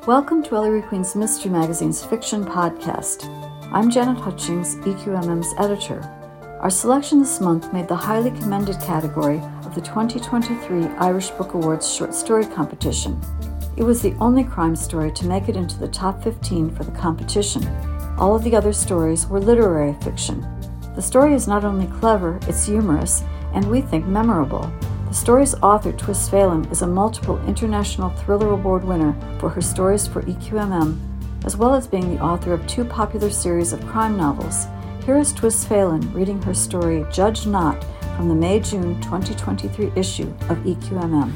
Welcome to Ellery Queen's Mystery Magazine's Fiction Podcast. I'm Janet Hutchings, EQMM's editor. Our selection this month made the highly commended category of the 2023 Irish Book Awards Short Story Competition. It was the only crime story to make it into the top 15 for the competition. All of the other stories were literary fiction. The story is not only clever, it's humorous, and we think memorable. The story's author, Twyss Phelan, is a multiple International Thriller Award winner for her stories for EQMM, as well as being the author of 2 popular series of crime novels. Here is Twyss Phelan reading her story, Judge Not, from the May-June 2023 issue of EQMM.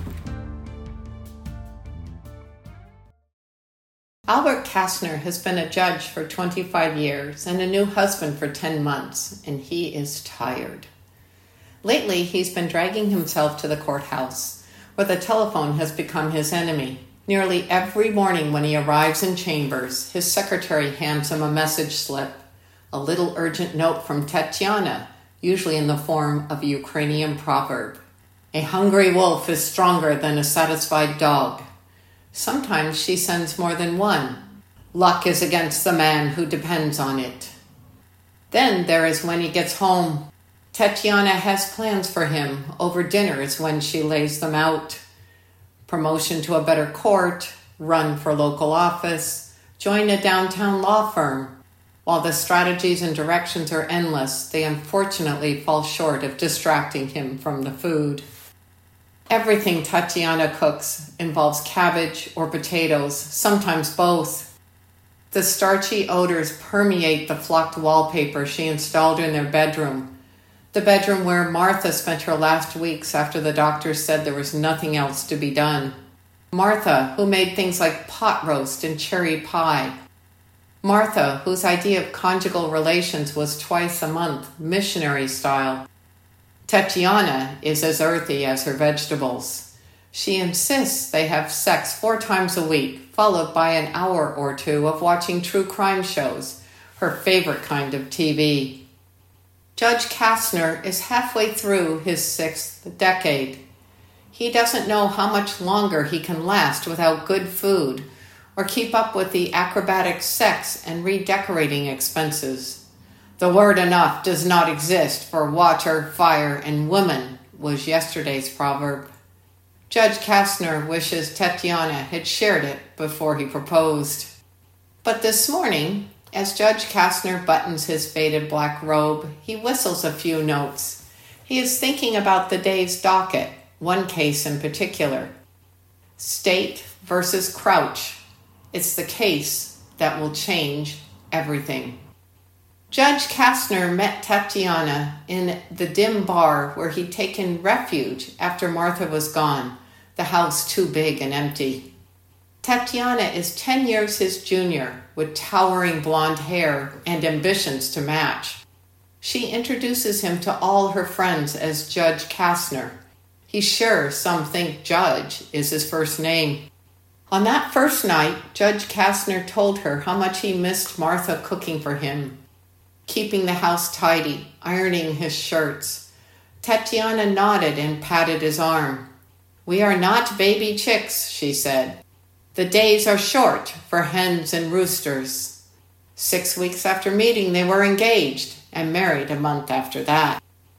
Albert Kastner has been a judge for 25 years and a new husband for 10 months, and he is tired. Lately, he's been dragging himself to the courthouse, where the telephone has become his enemy. Nearly every morning when he arrives in chambers, his secretary hands him a message slip, a little urgent note from Tatiana, usually in the form of a Ukrainian proverb. A hungry wolf is stronger than a satisfied dog. Sometimes she sends more than one. Luck is against the man who depends on it. Then there is when he gets home. Tatiana has plans for him. Over dinner is when she lays them out. Promotion to a better court, run for local office, join a downtown law firm. While the strategies and directions are endless, they unfortunately fall short of distracting him from the food. Everything Tatiana cooks involves cabbage or potatoes, sometimes both. The starchy odors permeate the flocked wallpaper she installed in their bedroom. The bedroom where Martha spent her last weeks after the doctor said there was nothing else to be done. Martha, who made things like pot roast and cherry pie. Martha, whose idea of conjugal relations was twice a month, missionary style. Tatiana is as earthy as her vegetables. She insists they have sex 4 times a week, followed by an hour or 2 of watching true crime shows, her favorite kind of TV. Judge Kastner is halfway through his 6th decade. He doesn't know how much longer he can last without good food or keep up with the acrobatic sex and redecorating expenses. The word enough does not exist for water, fire, and woman was yesterday's proverb. Judge Kastner wishes Tatiana had shared it before he proposed. But this morning, as Judge Kastner buttons his faded black robe, he whistles a few notes. He is thinking about the day's docket, one case in particular. State versus Crouch. It's the case that will change everything. Judge Kastner met Tatiana in the dim bar where he'd taken refuge after Martha was gone, the house too big and empty. Tatiana is 10 years his junior, with towering blonde hair and ambitions to match. She introduces him to all her friends as Judge Kastner. He's sure some think Judge is his first name. On that first night, Judge Kastner told her how much he missed Martha cooking for him, keeping the house tidy, ironing his shirts. Tatiana nodded and patted his arm. "We are not baby chicks," she said. "The days are short for hens and roosters." 6 weeks after meeting, they were engaged and married a month after that.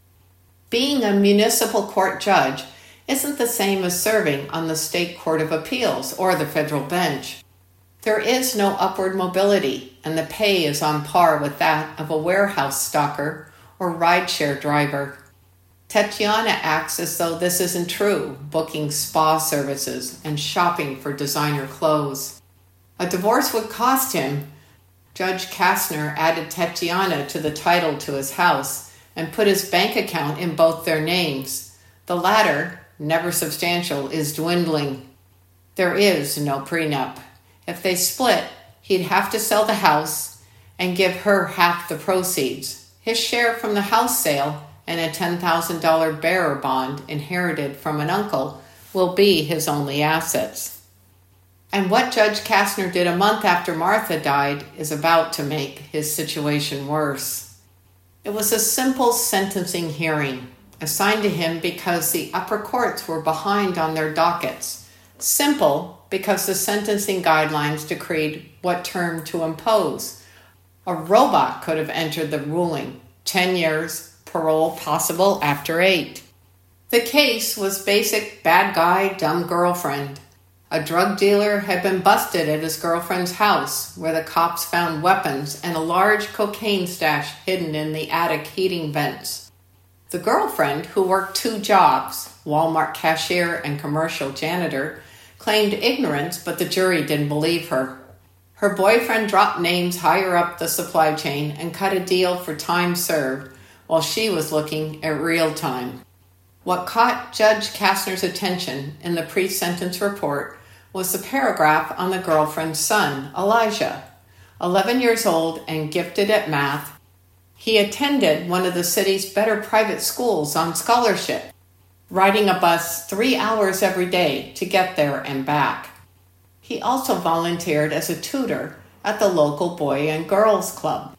Being a municipal court judge isn't the same as serving on the state court of appeals or the federal bench. There is no upward mobility, and the pay is on par with that of a warehouse stalker or rideshare driver. Tatiana acts as though this isn't true, booking spa services and shopping for designer clothes. A divorce would cost him. Judge Kastner added Tatiana to the title to his house and put his bank account in both their names. The latter, never substantial, is dwindling. There is no prenup. If they split, he'd have to sell the house and give her half the proceeds. His share from the house sale and a $10,000 bearer bond inherited from an uncle will be his only assets. And what Judge Kastner did a month after Martha died is about to make his situation worse. It was a simple sentencing hearing, assigned to him because the upper courts were behind on their dockets, Simple because the sentencing guidelines decreed what term to impose. A robot could have entered the ruling. 10 years, parole possible after 8. The case was basic bad guy, dumb girlfriend. A drug dealer had been busted at his girlfriend's house, where the cops found weapons and a large cocaine stash hidden in the attic heating vents. The girlfriend, who worked 2 jobs, Walmart cashier and commercial janitor, claimed ignorance, but the jury didn't believe her. Her boyfriend dropped names higher up the supply chain and cut a deal for time served while she was looking at real time. What caught Judge Kastner's attention in the pre-sentence report was the paragraph on the girlfriend's son, Elijah. 11 years old and gifted at math, he attended one of the city's better private schools on scholarship, riding a bus 3 hours every day to get there and back. He also volunteered as a tutor at the local Boy and Girls Club.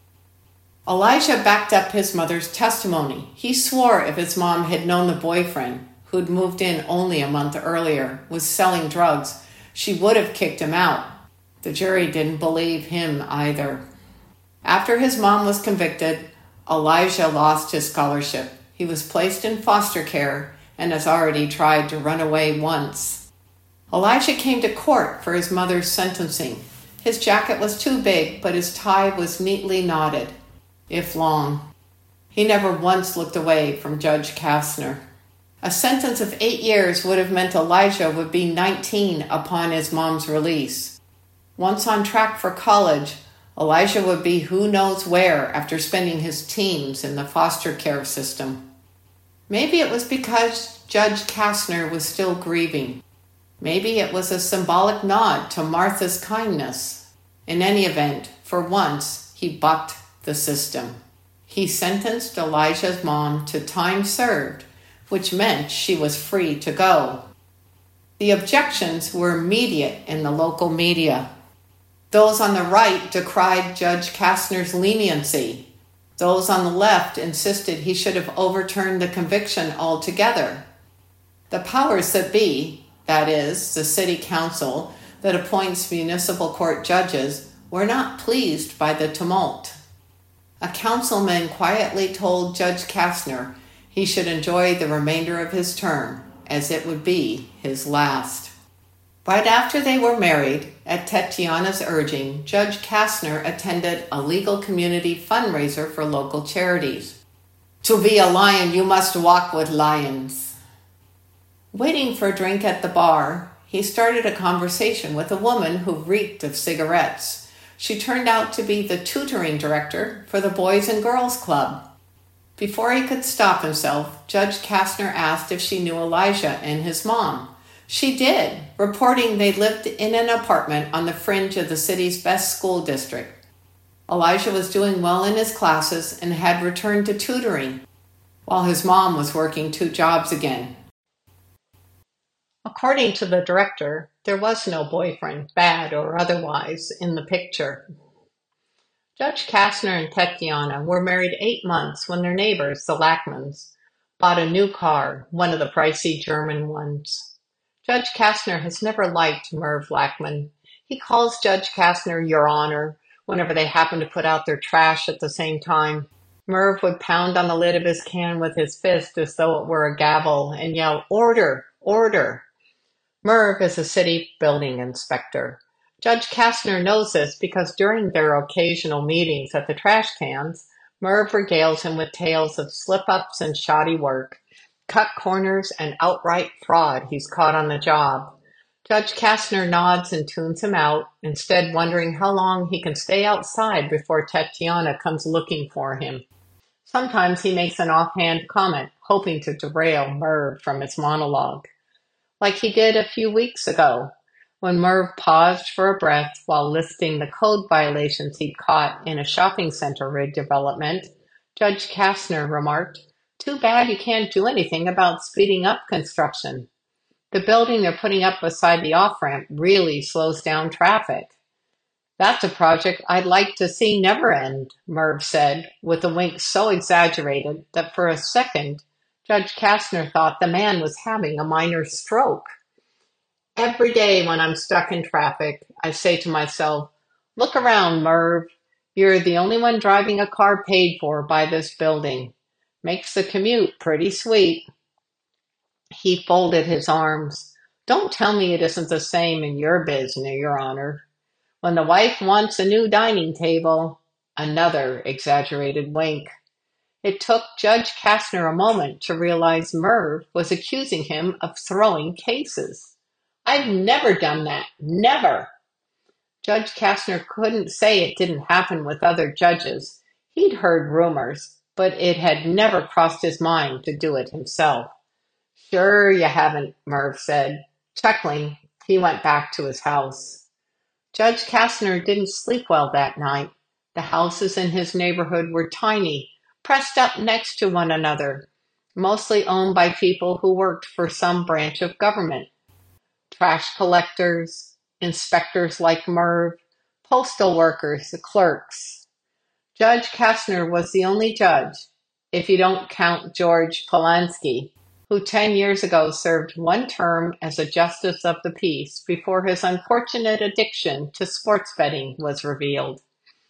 Elijah backed up his mother's testimony. He swore if his mom had known the boyfriend, who'd moved in only a month earlier, was selling drugs, she would have kicked him out. The jury didn't believe him either. After his mom was convicted, Elijah lost his scholarship. He was placed in foster care and has already tried to run away once. Elijah came to court for his mother's sentencing. His jacket was too big, but his tie was neatly knotted, if long. He never once looked away from Judge Kastner. A sentence of 8 years would have meant Elijah would be 19 upon his mom's release. Once on track for college, Elijah would be who knows where after spending his teens in the foster care system. Maybe it was because Judge Kastner was still grieving. Maybe it was a symbolic nod to Martha's kindness. In any event, for once, he bucked the system. He sentenced Elijah's mom to time served, which meant she was free to go. The objections were immediate in the local media. Those on the right decried Judge Kastner's leniency. Those on the left insisted he should have overturned the conviction altogether. The powers that be, that is, the city council that appoints municipal court judges, were not pleased by the tumult. A councilman quietly told Judge Kastner he should enjoy the remainder of his term, as it would be his last. Right after they were married, at Tatiana's urging, Judge Kastner attended a legal community fundraiser for local charities. To be a lion, you must walk with lions. Waiting for a drink at the bar, he started a conversation with a woman who reeked of cigarettes. She turned out to be the tutoring director for the Boys and Girls Club. Before he could stop himself, Judge Kastner asked if she knew Elijah and his mom. She did, reporting they lived in an apartment on the fringe of the city's best school district. Elijah was doing well in his classes and had returned to tutoring, while his mom was working 2 jobs again. According to the director, there was no boyfriend, bad or otherwise, in the picture. Judge Kastner and Tatiana were married 8 months when their neighbors, the Lackmans, bought a new car, one of the pricey German ones. Judge Kastner has never liked Merv Lackman. He calls Judge Kastner Your Honor whenever they happen to put out their trash at the same time. Merv would pound on the lid of his can with his fist as though it were a gavel and yell, "Order! Order!" Merv is a city building inspector. Judge Kastner knows this because during their occasional meetings at the trash cans, Merv regales him with tales of slip-ups and shoddy work, cut corners, and outright fraud he's caught on the job. Judge Kastner nods and tunes him out, instead wondering how long he can stay outside before Tatiana comes looking for him. Sometimes he makes an offhand comment, hoping to derail Merv from his monologue. Like he did a few weeks ago, when Merv paused for a breath while listing the code violations he'd caught in a shopping center redevelopment. Judge Kastner remarked, "Too bad you can't do anything about speeding up construction. The building they're putting up beside the off-ramp really slows down traffic." "That's a project I'd like to see never end," Merv said, with a wink so exaggerated that for a second Judge Kastner thought the man was having a minor stroke. Every day when I'm stuck in traffic, I say to myself, look around, Merv. You're the only one driving a car paid for by this building. Makes the commute pretty sweet. He folded his arms. Don't tell me it isn't the same in your business, Your Honor. When the wife wants a new dining table, another exaggerated wink. It took Judge Kastner a moment to realize Merv was accusing him of throwing cases. I've never done that. Never. Judge Kastner couldn't say it didn't happen with other judges. He'd heard rumors, but it had never crossed his mind to do it himself. Sure you haven't, Merv said. Chuckling, he went back to his house. Judge Kastner didn't sleep well that night. The houses in his neighborhood were tiny, pressed up next to one another, mostly owned by people who worked for some branch of government. Trash collectors, inspectors like Merv, postal workers, the clerks. Judge Kastner was the only judge, if you don't count George Polanski, who 10 years ago served one term as a justice of the peace before his unfortunate addiction to sports betting was revealed.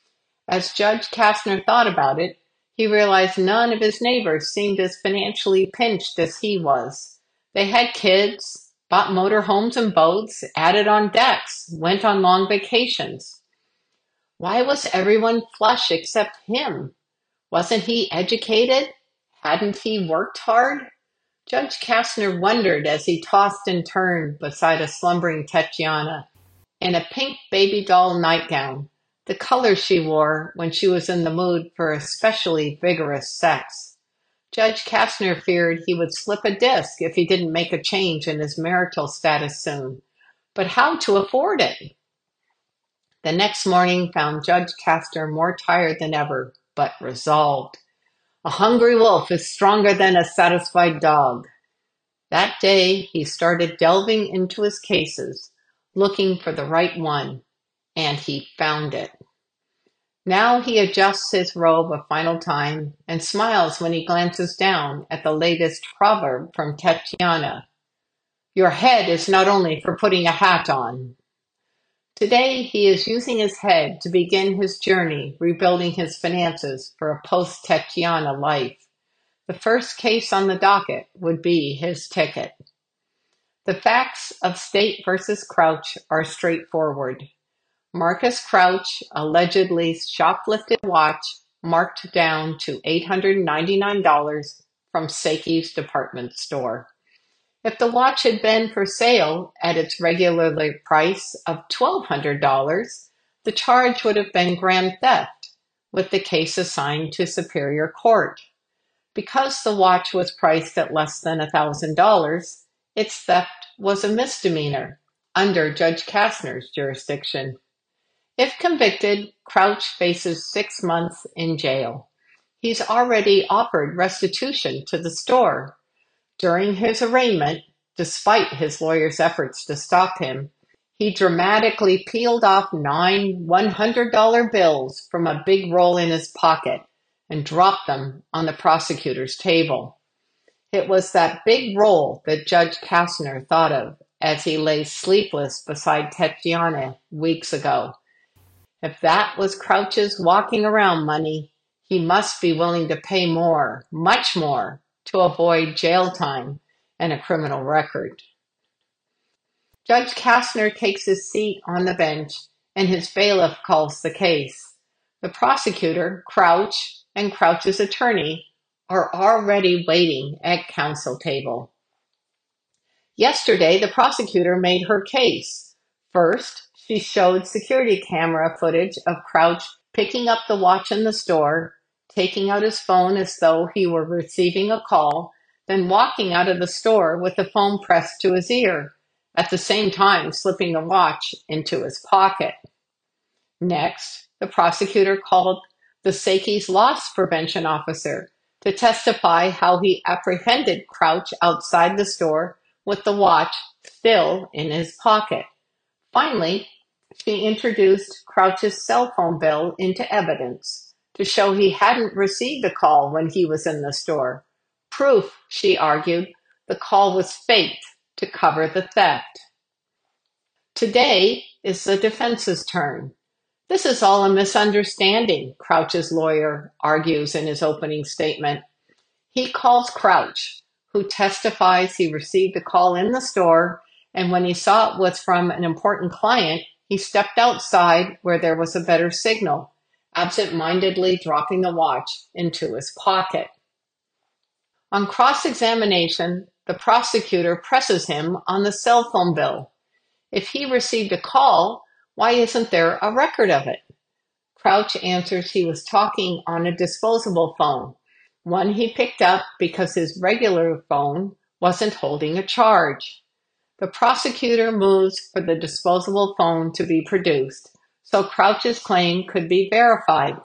As Judge Kastner thought about it, he realized none of his neighbors seemed as financially pinched as he was. They had kids, bought motorhomes and boats, added on decks, went on long vacations. Why was everyone flush except him? Wasn't he educated? Hadn't he worked hard? Judge Kastner wondered as he tossed and turned beside a slumbering Tatiana in a pink baby doll nightgown, the color she wore when she was in the mood for especially vigorous sex. Judge Kastner feared he would slip a disc if he didn't make a change in his marital status soon. But how to afford it? The next morning found Judge Kastner more tired than ever, but resolved. A hungry wolf is stronger than a satisfied dog. That day he started delving into his cases, looking for the right one, and he found it. Now he adjusts his robe a final time and smiles when he glances down at the latest proverb from Tatiana. Your head is not only for putting a hat on. Today he is using his head to begin his journey rebuilding his finances for a post-Tatiana life. The first case on the docket would be his ticket. The facts of State versus Crouch are straightforward. Marcus Crouch allegedly shoplifted a watch marked down to $899 from Sakey's department store. If the watch had been for sale at its regular price of $1,200, the charge would have been grand theft, with the case assigned to Superior Court. Because the watch was priced at less than $1,000, its theft was a misdemeanor under Judge Kastner's jurisdiction. If convicted, Crouch faces 6 months in jail. He's already offered restitution to the store. During his arraignment, despite his lawyer's efforts to stop him, he dramatically peeled off 9 $100 bills from a big roll in his pocket and dropped them on the prosecutor's table. It was that big roll that Judge Kastner thought of as he lay sleepless beside Tatiana weeks ago. If that was Crouch's walking around money, he must be willing to pay more, much more, to avoid jail time and a criminal record. Judge Kastner takes his seat on the bench and his bailiff calls the case. The prosecutor, Crouch, and Crouch's attorney are already waiting at counsel table. Yesterday, the prosecutor made her case. First, she showed security camera footage of Crouch picking up the watch in the store, taking out his phone as though he were receiving a call, then walking out of the store with the phone pressed to his ear, at the same time slipping the watch into his pocket. Next, the prosecutor called the Sakey's loss prevention officer to testify how he apprehended Crouch outside the store with the watch still in his pocket. Finally, she introduced Crouch's cell phone bill into evidence to show he hadn't received a call when he was in the store. Proof, she argued, the call was faked to cover the theft. Today is the defense's turn. This is all a misunderstanding, Crouch's lawyer argues in his opening statement. He calls Crouch, who testifies he received a call in the store, and when he saw it was from an important client, he stepped outside where there was a better signal, absent-mindedly dropping the watch into his pocket. On cross-examination, the prosecutor presses him on the cell phone bill. If he received a call, why isn't there a record of it? Crouch answers he was talking on a disposable phone, one he picked up because his regular phone wasn't holding a charge. The prosecutor moves for the disposable phone to be produced, so Crouch's claim could be verified.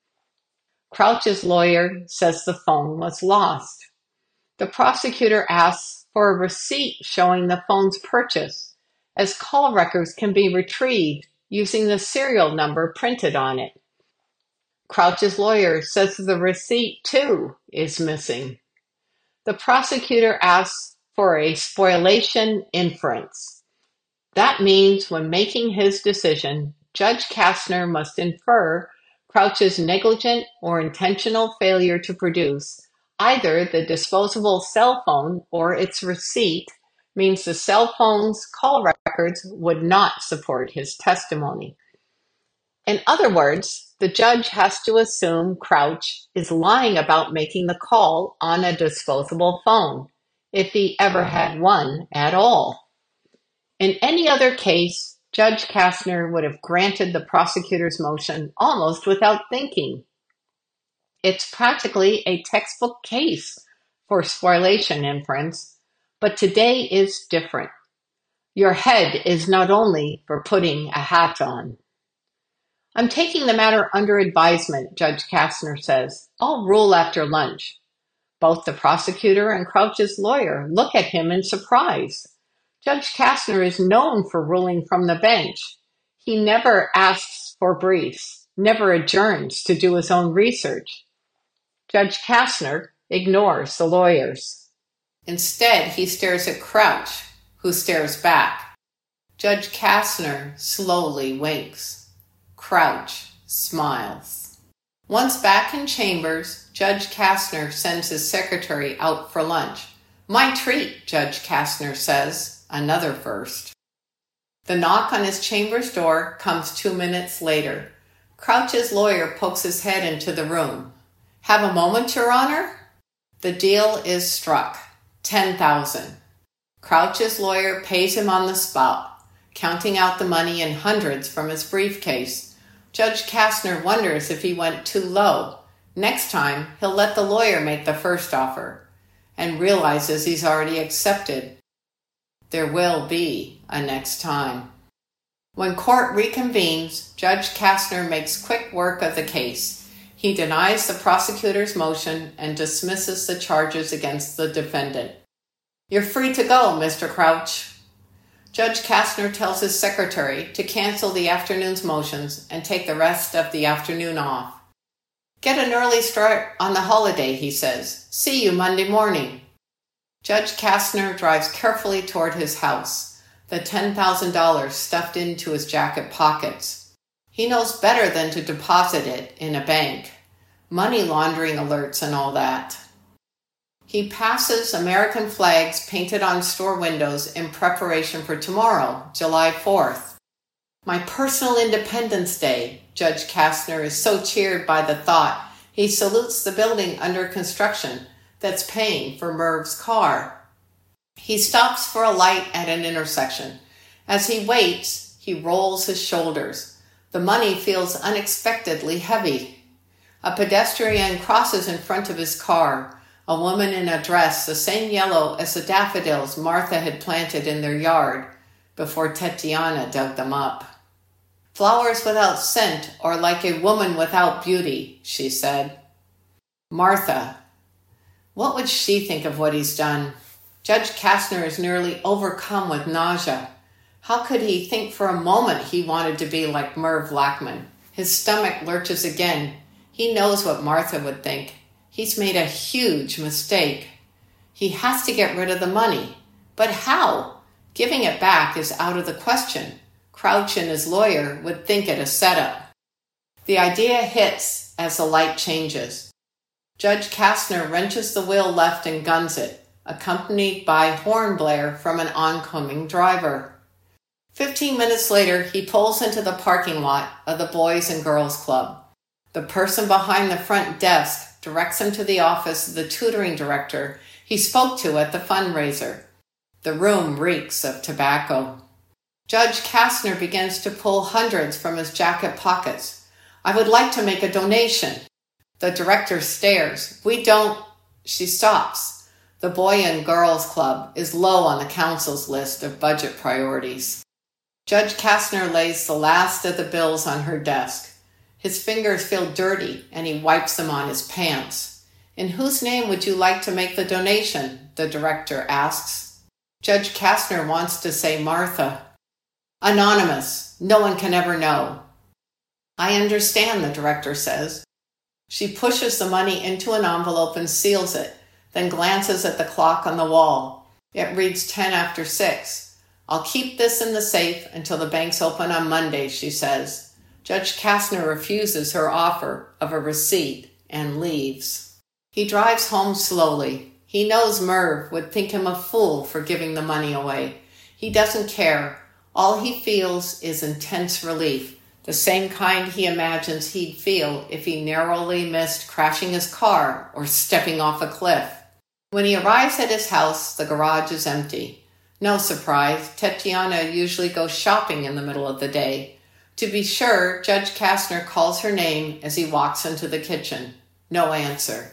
Crouch's lawyer says the phone was lost. The prosecutor asks for a receipt showing the phone's purchase, as call records can be retrieved using the serial number printed on it. Crouch's lawyer says the receipt, too, is missing. The prosecutor asks for a spoliation inference. That means when making his decision, Judge Kastner must infer Crouch's negligent or intentional failure to produce either the disposable cell phone or its receipt means the cell phone's call records would not support his testimony. In other words, the judge has to assume Crouch is lying about making the call on a disposable phone, if he ever had one at all. In any other case, Judge Kastner would have granted the prosecutor's motion almost without thinking. It's practically a textbook case for spoliation inference, but today is different. Your head is not only for putting a hat on. I'm taking the matter under advisement, Judge Kastner says. I'll rule after lunch. Both the prosecutor and Crouch's lawyer look at him in surprise. Judge Kastner is known for ruling from the bench. He never asks for briefs, never adjourns to do his own research. Judge Kastner ignores the lawyers. Instead, he stares at Crouch, who stares back. Judge Kastner slowly winks. Crouch smiles. Once back in chambers, Judge Kastner sends his secretary out for lunch. My treat, Judge Kastner says, another first. The knock on his chamber's door comes 2 minutes later. Crouch's lawyer pokes his head into the room. Have a moment, Your Honor? The deal is struck. $10,000. Crouch's lawyer pays him on the spot, counting out the money in hundreds from his briefcase. Judge Kastner wonders if he went too low. Next time, he'll let the lawyer make the first offer, and realizes he's already accepted. There will be a next time. When court reconvenes, Judge Kastner makes quick work of the case. He denies the prosecutor's motion and dismisses the charges against the defendant. You're free to go, Mr. Crouch. Judge Kastner tells his secretary to cancel the afternoon's motions and take the rest of the afternoon off. Get an early start on the holiday, he says. See you Monday morning. Judge Kastner drives carefully toward his house, the $10,000 stuffed into his jacket pockets. He knows better than to deposit it in a bank. Money laundering alerts and all that. He passes American flags painted on store windows in preparation for tomorrow, July 4th. My personal Independence Day, Judge Kastner is so cheered by the thought, he salutes the building under construction that's paying for Merv's car. He stops for a light at an intersection. As he waits, he rolls his shoulders. The money feels unexpectedly heavy. A pedestrian crosses in front of his car. A woman in a dress the same yellow as the daffodils Martha had planted in their yard before Tatiana dug them up. Flowers without scent or like a woman without beauty, she said. Martha. What would she think of what he's done? Judge Kastner is nearly overcome with nausea. How could he think for a moment he wanted to be like Merv Lackman? His stomach lurches again. He knows what Martha would think. He's made a huge mistake. He has to get rid of the money. But how? Giving it back is out of the question. Crouch and his lawyer would think it a setup. The idea hits as the light changes. Judge Kastner wrenches the wheel left and guns it, accompanied by horn blare from an oncoming driver. 15 minutes later, he pulls into the parking lot of the Boys and Girls Club. The person behind the front desk directs him to the office of the tutoring director he spoke to at the fundraiser. The room reeks of tobacco. Judge Kastner begins to pull hundreds from his jacket pockets. "I would like to make a donation." The director stares. "We don't..." She stops. The Boy and Girls Club is low on the council's list of budget priorities. Judge Kastner lays the last of the bills on her desk. His fingers feel dirty and he wipes them on his pants. "In whose name would you like to make the donation?" the director asks. Judge Kastner wants to say Martha. "Anonymous. No one can ever know." "I understand," the director says. She pushes the money into an envelope and seals it, then glances at the clock on the wall. It reads 10 after 6. "I'll keep this in the safe until the banks open on Monday," she says. Judge Kastner refuses her offer of a receipt and leaves. He drives home slowly. He knows Merv would think him a fool for giving the money away. He doesn't care. All he feels is intense relief, the same kind he imagines he'd feel if he narrowly missed crashing his car or stepping off a cliff. When he arrives at his house, the garage is empty. No surprise, Tatiana usually goes shopping in the middle of the day. To be sure, Judge Kastner calls her name as he walks into the kitchen. No answer.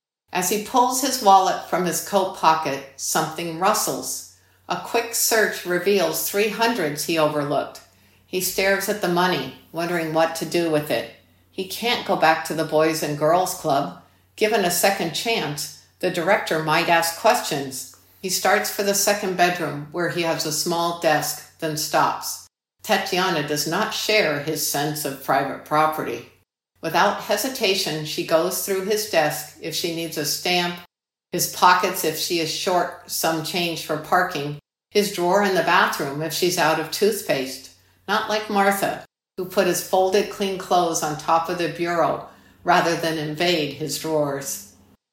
As he pulls his wallet from his coat pocket, something rustles. A quick search reveals 300s he overlooked. He stares at the money, wondering what to do with it. He can't go back to the Boys and Girls Club. Given a second chance, the director might ask questions. He starts for the second bedroom, where he has a small desk, then stops. Tatiana does not share his sense of private property. Without hesitation, she goes through his desk if she needs a stamp, his pockets if she is short some change for parking, his drawer in the bathroom if she's out of toothpaste. Not like Martha, who put his folded clean clothes on top of the bureau rather than invade his drawers.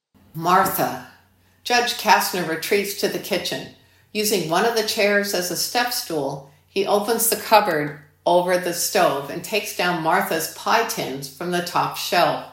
Martha. Judge Kastner retreats to the kitchen. Using one of the chairs as a step stool, he opens the cupboard over the stove and takes down Martha's pie tins from the top shelf.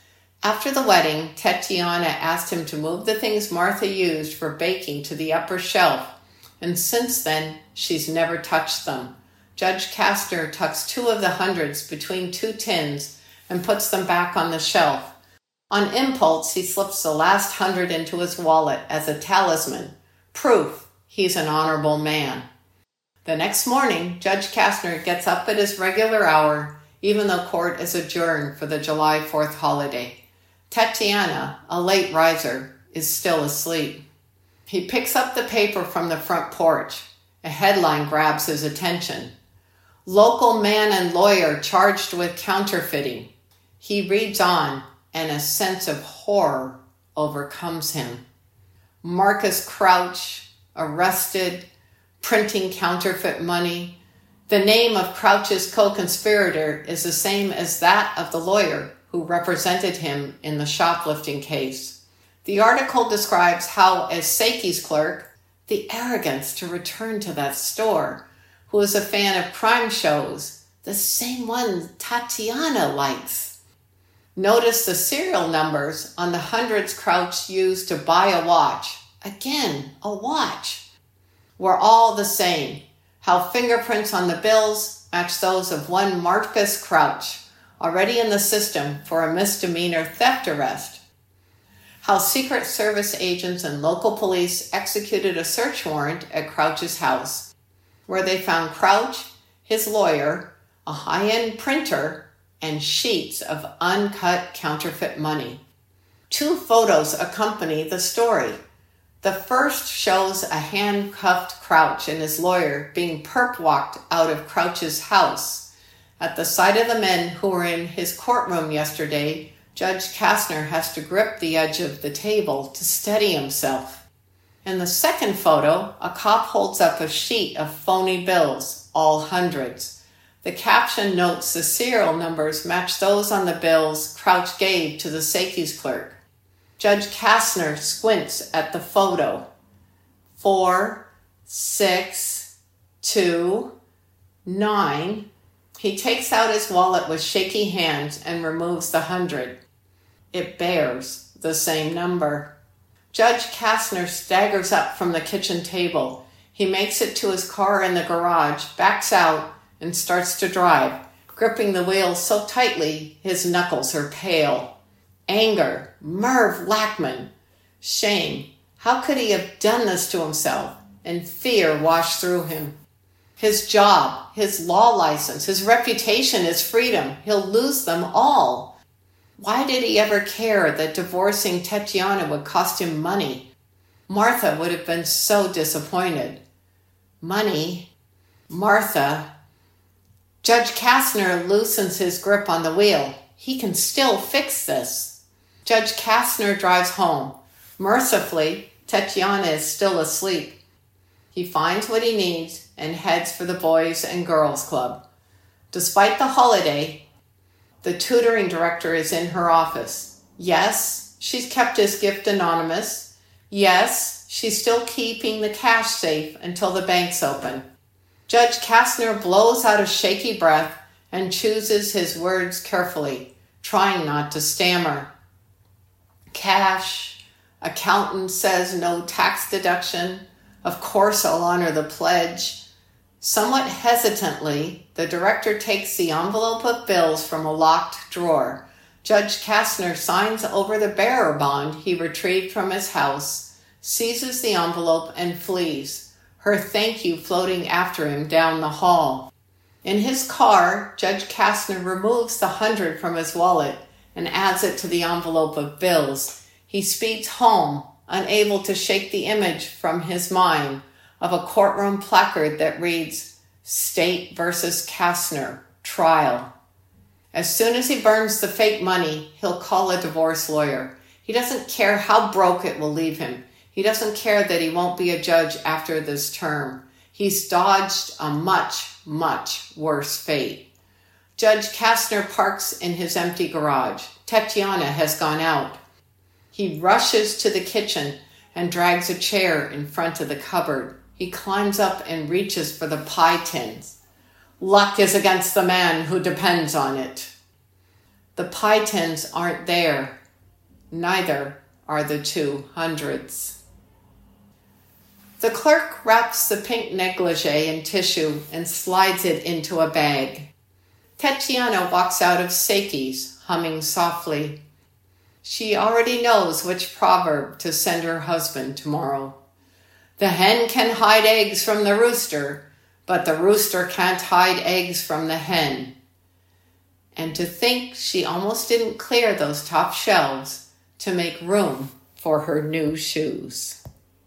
After the wedding, Tatiana asked him to move the things Martha used for baking to the upper shelf, and since then, she's never touched them. Judge Kastner tucks 2 of the hundreds between 2 tins and puts them back on the shelf. On impulse, he slips the last 100 into his wallet as a talisman, proof he's an honorable man. The next morning, Judge Kastner gets up at his regular hour, even though court is adjourned for the July 4th holiday. Tatiana, a late riser, is still asleep. He picks up the paper from the front porch. A headline grabs his attention. "Local man and lawyer charged with counterfeiting." He reads on, and a sense of horror overcomes him. Marcus Crouch, arrested, printing counterfeit money. The name of Crouch's co-conspirator is the same as that of the lawyer who represented him in the shoplifting case. The article describes how, as Saki's clerk, the arrogance to return to that store, who is a fan of crime shows, the same one Tatiana likes. Notice the serial numbers on the hundreds Crouch used to buy a watch. Again, a watch. Were all the same. How fingerprints on the bills match those of one Marcus Crouch, already in the system for a misdemeanor theft arrest. How Secret Service agents and local police executed a search warrant at Crouch's house, where they found Crouch, his lawyer, a high-end printer, and sheets of uncut counterfeit money. 2 photos accompany the story. The first shows a handcuffed Crouch and his lawyer being perp-walked out of Crouch's house. At the sight of the men who were in his courtroom yesterday, Judge Kastner has to grip the edge of the table to steady himself. In the second photo, a cop holds up a sheet of phony bills, all hundreds. The caption notes the serial numbers match those on the bills Crouch gave to the Sakey's clerk. Judge Kastner squints at the photo. 4, 6, 2, 9. He takes out his wallet with shaky hands and removes the 100. It bears the same number. Judge Kastner staggers up from the kitchen table. He makes it to his car in the garage, backs out, and starts to drive, gripping the wheel so tightly his knuckles are pale. Anger, Merv Lackman. Shame, how could he have done this to himself? And fear washed through him. His job, his law license, his reputation, his freedom, he'll lose them all. Why did he ever care that divorcing Tatiana would cost him money? Martha would have been so disappointed. Money? Martha? Judge Kastner loosens his grip on the wheel. He can still fix this. Judge Kastner drives home. Mercifully, Tatiana is still asleep. He finds what he needs and heads for the Boys and Girls Club. Despite the holiday, the tutoring director is in her office. Yes, she's kept his gift anonymous. Yes, she's still keeping the cash safe until the bank's open. Judge Kastner blows out a shaky breath and chooses his words carefully, trying not to stammer. Cash. Accountant says no tax deduction. Of course I'll honor the pledge. Somewhat hesitantly, the director takes the envelope of bills from a locked drawer. Judge Kastner signs over the bearer bond he retrieved from his house, seizes the envelope, and flees, her thank you floating after him down the hall. In his car, Judge Kastner removes the 100 from his wallet and adds it to the envelope of bills. He speeds home, unable to shake the image from his mind of a courtroom placard that reads, State versus Kastner, trial. As soon as he burns the fake money, he'll call a divorce lawyer. He doesn't care how broke it will leave him. He doesn't care that he won't be a judge after this term. He's dodged a much, much worse fate. Judge Kastner parks in his empty garage. Tatiana has gone out. He rushes to the kitchen and drags a chair in front of the cupboard. He climbs up and reaches for the pie tins. Luck is against the man who depends on it. The pie tins aren't there. Neither are the 200s. The clerk wraps the pink negligee in tissue and slides it into a bag. Tatiana walks out of Sakey's, humming softly. She already knows which proverb to send her husband tomorrow. The hen can hide eggs from the rooster, but the rooster can't hide eggs from the hen. And to think she almost didn't clear those top shelves to make room for her new shoes.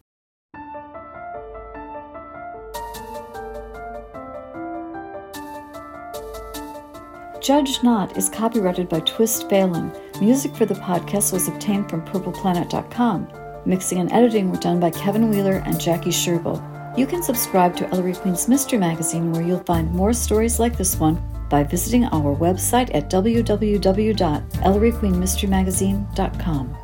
Judge Not is copyrighted by Twist Phelan. Music for the podcast was obtained from purpleplanet.com. Mixing and editing were done by Kevin Wheeler and Jackie Sherbo. You can subscribe to Ellery Queen's Mystery Magazine, where you'll find more stories like this one by visiting our website at www.elleryqueenmysterymagazine.com.